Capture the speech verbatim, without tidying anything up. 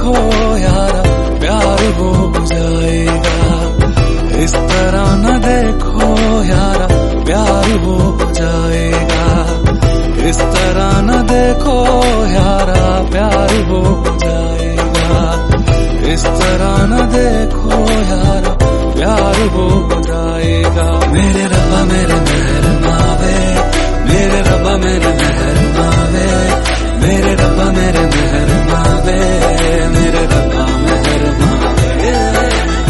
देखो यारा प्यार हो जाएगा, इस तरह न देखो यारा प्यार हो जाएगा, इस तरह न देखो यारा प्यार हो जाएगा, इस तरह न देखो यारा प्यार हो जाएगा। मेरे रब्बा मेरे मेहर नावे, मेरे रब्बा मेरे मेहर